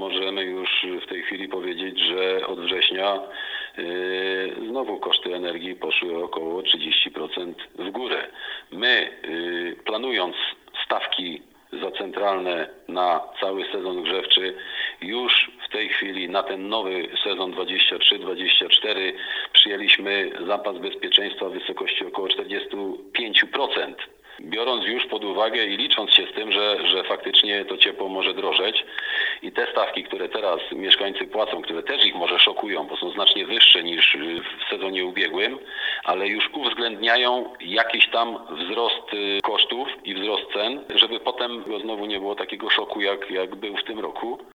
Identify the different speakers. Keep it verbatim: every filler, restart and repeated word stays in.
Speaker 1: możemy już w tej chwili powiedzieć, że od września yy, znowu koszty energii poszły o około trzydzieści procent w górę. My yy, planując stawki za centralne na cały sezon grzewczy, już w tej chwili na ten nowy sezon dwadzieścia trzy dwadzieścia cztery przyjęliśmy zapas bezpieczeństwa w wysokości około czterdzieści pięć procent. Biorąc już pod uwagę i licząc się z tym, że, że faktycznie to ciepło może drożeć i te stawki, które teraz mieszkańcy płacą, które też ich może szokują, bo są znacznie wyższe niż w sezonie ubiegłym, ale już uwzględniają jakiś tam wzrost kosztów i wzrost cen, żeby potem znowu nie było takiego szoku, jak, jak był w tym roku.